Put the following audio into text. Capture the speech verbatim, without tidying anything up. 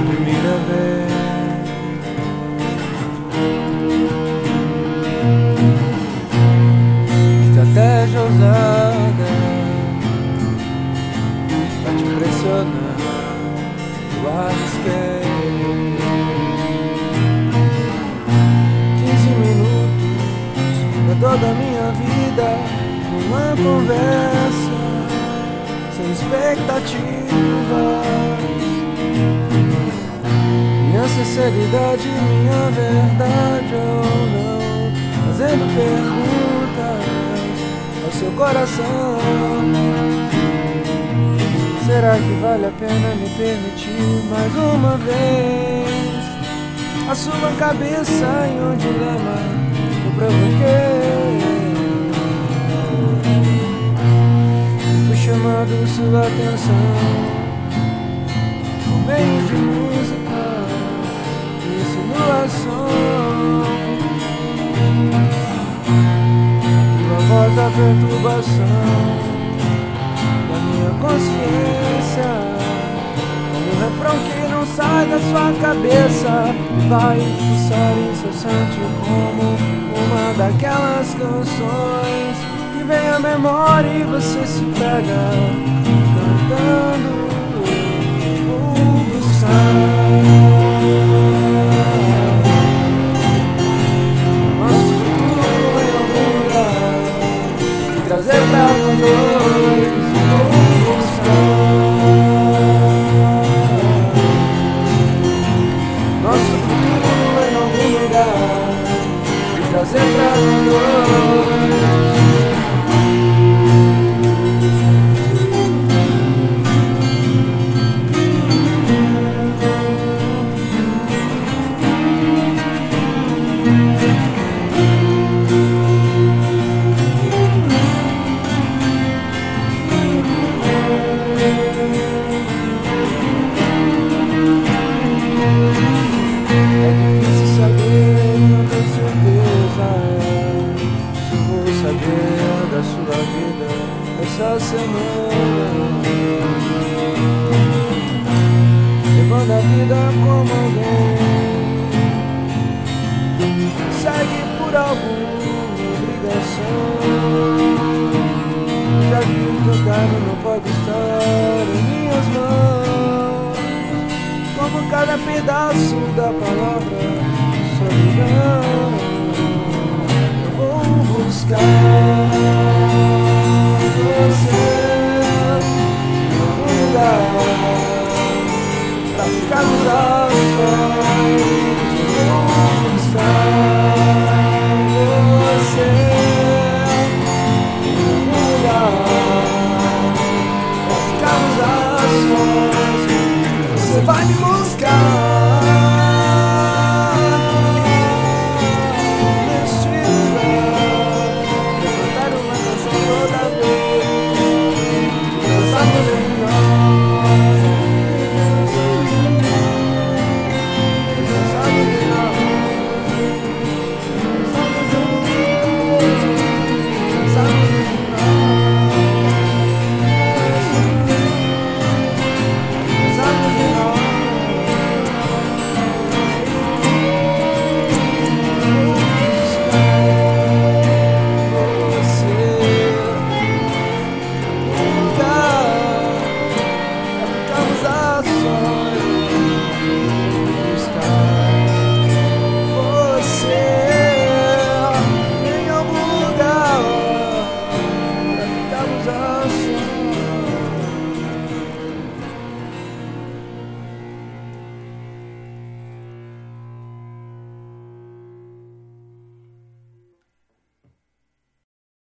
primeira vez. Estratégia ousada pra te impressionar, eu arrisquei. Quinze minutos pra toda a minha vida, uma conversa sem expectativas. Minha sinceridade, minha verdade ou não, fazendo perguntas ao seu coração. Será que vale a pena me permitir mais uma vez a sua cabeça em um dilema que eu provoquei? Fui chamando sua atenção por meio de música e insinuação. Tua voz da perturbação da minha consciência, como um refrão que não sai da sua cabeça e vai pulsar incessante como uma daquelas canções que vem à memória e você se pega cantando. Vou buscar nosso futuro em algum lugar e trazer pra nós dois. Vou buscar nosso futuro em algum lugar e trazer pra nós dois. Da sua vida essa semana, levando a vida como alguém segue por alguma obrigação. Já que o teu carro não pode estar em minhas mãos, como cada pedaço da palavra solidão, eu vou buscar você em algum lugar pra ficar no braço.